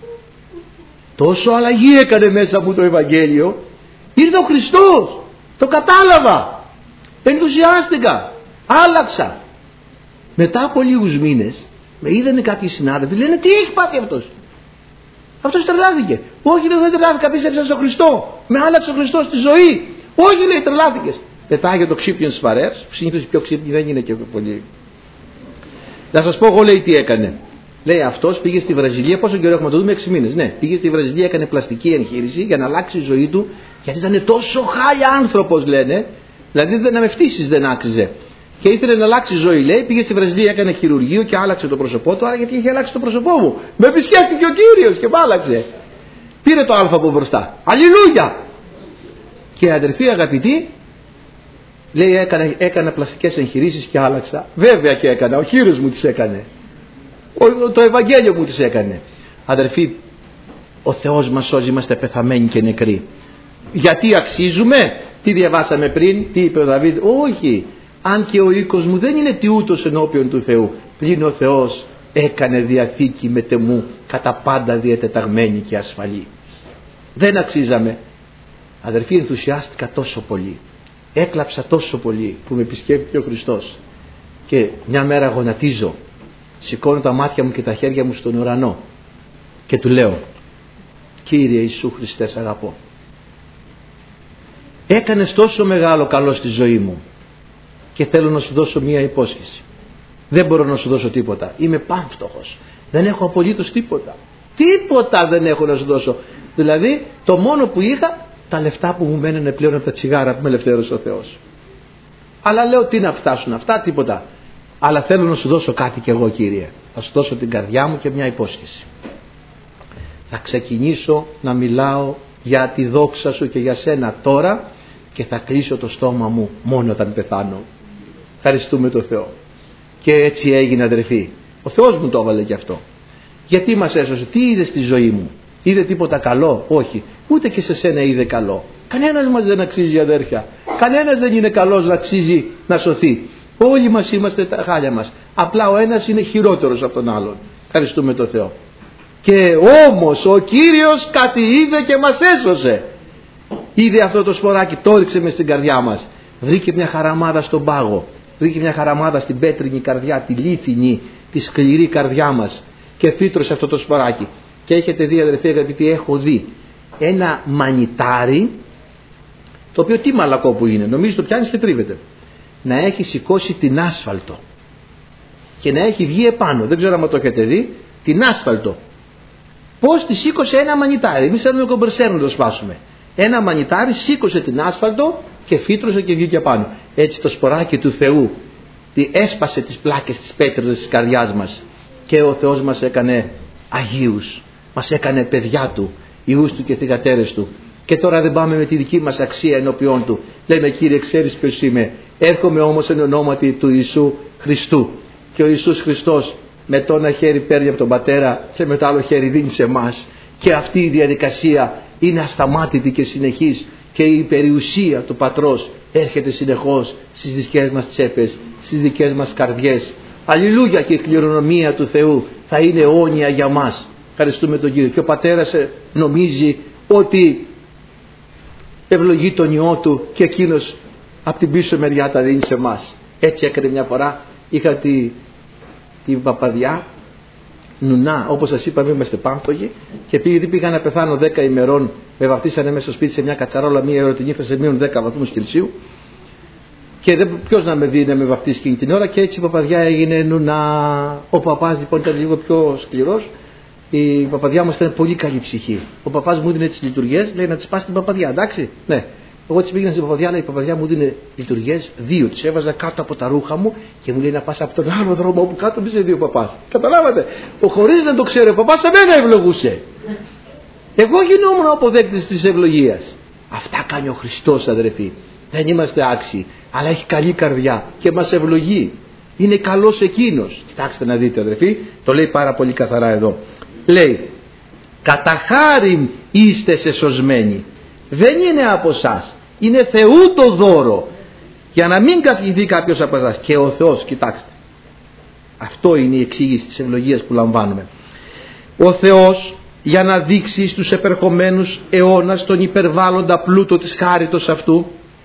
τόσο αλλαγή έκανε μέσα μου το Ευαγγέλιο. Ήρθε ο Χριστός, το κατάλαβα, ενθουσιάστηκα, άλλαξα. Μετά από λίγους μήνες με είδανε κάποιοι συνάδελφοι, λένε τι έχει πάθει αυτός. Αυτός τρελάθηκε. Όχι, λέει, δεν τρελάθηκα, πίστεψα στον Χριστό. Με άλλαξε ο Χριστός στη ζωή. Όχι, λέει, τρελάθηκες. Πετάγε το ξύπνιο της παρέας. Συνήθως πιο ξύπνη δεν είναι και πολύ. Να σας πω εγώ, λέει, τι έκανε. Λέει, αυτός πήγε στη Βραζιλία. Πόσο καιρό έχουμε, το δούμε, έξι μήνες. Ναι, πήγε στη Βραζιλία, έκανε πλαστική εγχείρηση για να αλλάξει η ζωή του, γιατί ήταν τόσο χάλια άνθρωπος, λένε. Δηλαδή δεν να με φτύσεις δεν άξιζε. Και ήθελε να αλλάξει ζωή, λέει. Πήγε στη Βραζιλία, έκανε χειρουργείο και άλλαξε το πρόσωπό του. Άρα γιατί είχε αλλάξει το πρόσωπό μου. Με επισκέφτηκε ο Κύριος και μ' άλλαξε. Πήρε το άλφα από μπροστά. Αλληλούια! Και αδερφοί αγαπητοί, λέει, έκανα, έκανα πλαστικές εγχειρήσεις και άλλαξα. Βέβαια και έκανα. Ο Κύριος μου τις έκανε. Ο, το Ευαγγέλιο μου τις έκανε. Αδερφοί, ο Θεός μας σώζει, είμαστε πεθαμένοι και νεκροί. Γιατί αξίζουμε? Τι διαβάσαμε πριν, τι είπε ο Δαβίδ? Όχι. Αν και ο οίκος μου δεν είναι τιούτος ενώπιον του Θεού, πλην ο Θεός έκανε διαθήκη με τεμού κατά πάντα διατεταγμένη και ασφαλή. Δεν αξίζαμε. Αδερφοί, ενθουσιάστηκα τόσο πολύ, έκλαψα τόσο πολύ που με επισκέφτηκε ο Χριστός. Και μια μέρα γονατίζω, σηκώνω τα μάτια μου και τα χέρια μου στον ουρανό και του λέω, Κύριε Ιησού Χριστέ, σ' αγαπώ. Έκανες τόσο μεγάλο καλό στη ζωή μου και θέλω να σου δώσω μία υπόσχεση. Δεν μπορώ να σου δώσω τίποτα. Είμαι πανφτωχός. Δεν έχω απολύτως τίποτα. Τίποτα δεν έχω να σου δώσω. Δηλαδή το μόνο που είχα, τα λεφτά που μου μένουν πλέον από τα τσιγάρα που με ελευθέρωσε ο Θεός. Αλλά λέω, τι να φτάσουν αυτά, τίποτα. Αλλά θέλω να σου δώσω κάτι κι εγώ, Κύριε. Θα σου δώσω την καρδιά μου και μια υπόσχεση. Θα ξεκινήσω να μιλάω για τη δόξα σου και για σένα τώρα και θα κλείσω το στόμα μου μόνο όταν πεθάνω. Ευχαριστούμε τον Θεό. Και έτσι έγινε, αδερφοί. Ο Θεός μου το έβαλε κι αυτό. Γιατί μας έσωσε? Τι είδε στη ζωή μου? Είδε τίποτα καλό? Όχι. Ούτε και σε σένα είδε καλό. Κανένας μας δεν αξίζει, αδέρφια. Κανένας δεν είναι καλός να αξίζει να σωθεί. Όλοι μας είμαστε τα χάλια μας. Απλά ο ένας είναι χειρότερος από τον άλλον. Ευχαριστούμε τον Θεό. Και όμως ο Κύριος κάτι είδε και μας έσωσε. Είδε αυτό το σποράκι, το έριξε μες στην καρδιά μας. Βρήκε μια χαραμάδα στον πάγο. Βρήκε μια χαραμάδα στην πέτρινη καρδιά, τη λίθινη, τη σκληρή καρδιά μας. Και φύτρωσε αυτό το σποράκι. Και έχετε δει, αδερφοί αγαπητοί, έχω δει ένα μανιτάρι, το οποίο τι μαλακό που είναι, νομίζω το πιάνεις και τρίβεται, να έχει σηκώσει την άσφαλτο και να έχει βγει επάνω. Δεν ξέρω αν το έχετε δει, την άσφαλτο. Πώς τη σήκωσε ένα μανιτάρι? Εμείς θέλουμε κομπερσέρ να το σπάσουμε. Ένα μανιτάρι σήκωσε την άσφαλτο και φύτρωσε και βγήκε πάνω. Έτσι το σποράκι του Θεού τι έσπασε τις πλάκες, τις πέτρες της καρδιάς μας. Και ο Θεός μας έκανε αγίους, μας έκανε παιδιά του, ιούς του και θυγατέρες του. Και τώρα δεν πάμε με τη δική μας αξία ενώπιόν του. Λέμε, Κύριε, ξέρεις ποιος είμαι. Έρχομαι όμως εν ονόματι του Ιησού Χριστού. Και ο Ιησούς Χριστός με το ένα χέρι παίρνει από τον Πατέρα και με το άλλο χέρι δίνει σε εμάς. Και αυτή η διαδικασία είναι ασταμάτητη και συνεχής. Και η περιουσία του Πατρός έρχεται συνεχώς στις δικές μας τσέπες, στις δικές μας καρδιές. Αλληλούια, και η κληρονομία του Θεού θα είναι αιώνια για μας. Ευχαριστούμε τον Κύριο. Και ο Πατέρας νομίζει ότι ευλογεί τον Υιό του και εκείνος από την πίσω μεριά τα δίνει σε εμάς. Έτσι έκανε μια φορά. Είχα τη, την παπαδιά Νουνά, όπως σας είπαμε, είμαστε πάμπτωγοι, και επειδή πήγα να πεθάνω δέκα ημερών, με βαφτίσανε μέσα στο σπίτι σε μια κατσαρόλα μία ερωτινή, θα σε μείουν δέκα βαθμούς Κελσίου. Και ποιος να με δει να με βαφτίσει εκείνη την ώρα, και έτσι η παπαδιά έγινε νουνά. Ο παπάς λοιπόν ήταν λίγο πιο σκληρός. Η παπαδιά μας ήταν πολύ καλή ψυχή. Ο παπάς μου δίνει τις λειτουργίες, λέει να τις πας στην παπαδιά, εντάξει. Ναι. Εγώ της πήγαινα στην παπαδιά, λέει η παπαδιά μου δίνει λειτουργίες, δύο. Τις έβαζα κάτω από τα ρούχα μου και μου λέει να πας από τον άλλο δρόμο όπου κάτω μπει σε δύο παπάς. Καταλάβατε. Ο χωρίς να το ξέρει ο παπάς εμένα ευλογούσε. Εγώ γινόμουν ο αποδέκτης της ευλογίας. Αυτά κάνει ο Χριστός, αδερφοί. Δεν είμαστε άξιοι, αλλά έχει καλή καρδιά και μας ευλογεί. Είναι καλός εκείνος. Κοιτάξτε να δείτε, αδερφοί, το λέει πάρα πολύ καθαρά εδώ. Λέει, κατά χάριν είστε σεσωσμένοι. Δεν είναι από εσάς, είναι Θεού το δώρο, για να μην καυχηθεί κάποιος από εσάς. Και ο Θεός, κοιτάξτε, αυτό είναι η εξήγηση της ευλογίας που λαμβάνουμε. Ο Θεός, για να δείξει στους επερχομένους αιώνας τον υπερβάλλοντα πλούτο της χάριτος αυτού,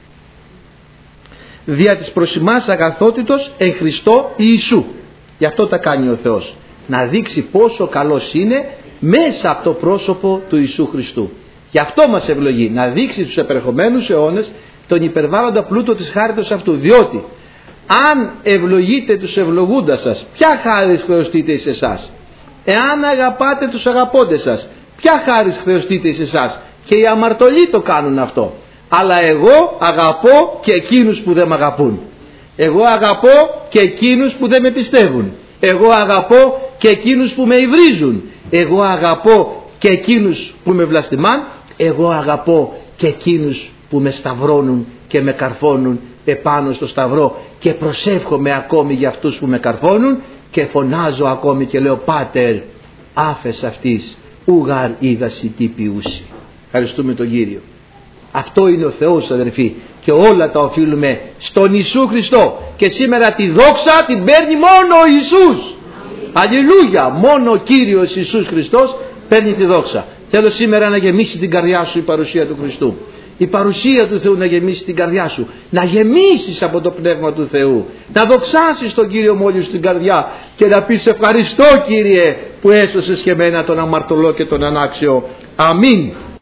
δια της προσιμάς αγαθότητος εν Χριστώ Ιησού. Γι' αυτό τα κάνει ο Θεός, να δείξει πόσο καλός είναι μέσα από το πρόσωπο του Ιησού Χριστού. Γι' αυτό μας ευλογεί, να δείξει στους επερχομένους αιώνες τον υπερβάλλοντα πλούτο της χάριτος αυτού. Διότι αν ευλογείτε τους ευλογούντας σας, ποια χάρις χρεωστείτε εις εσάς? Εάν αγαπάτε τους αγαπώντες σας, ποια χάρις χρεωστείτε εις εσάς? Και οι αμαρτωλοί το κάνουν αυτό. Αλλά εγώ αγαπώ και εκείνους που δεν με αγαπούν. Εγώ αγαπώ και εκείνους που δεν με πιστεύουν. Εγώ αγαπώ και εκείνους που με υβρίζουν. Εγώ αγαπώ και εκείνους που με βλαστημάν. Εγώ αγαπώ και εκείνους που με σταυρώνουν και με καρφώνουν επάνω στο σταυρό, και προσεύχομαι ακόμη για αυτούς που με καρφώνουν και φωνάζω ακόμη και λέω, Πάτερ, άφες αυτής ουγαρ είδαση τι ποιούσι. Ευχαριστούμε τον Κύριο. Αυτό είναι ο Θεός, αδερφοί, και όλα τα οφείλουμε στον Ιησού Χριστό. Και σήμερα τη δόξα την παίρνει μόνο ο Ιησούς. Αλληλούια. Μόνο ο Κύριος Ιησούς Χριστός παίρνει τη δόξα. Θέλω σήμερα να γεμίσει την καρδιά σου η παρουσία του Χριστού. Η παρουσία του Θεού να γεμίσει την καρδιά σου. Να γεμίσεις από το Πνεύμα του Θεού. Να δοξάσεις τον Κύριο μόλις στην καρδιά και να πεις, ευχαριστώ Κύριε που έσωσες και εμένα τον αμαρτωλό και τον ανάξιο. Αμήν.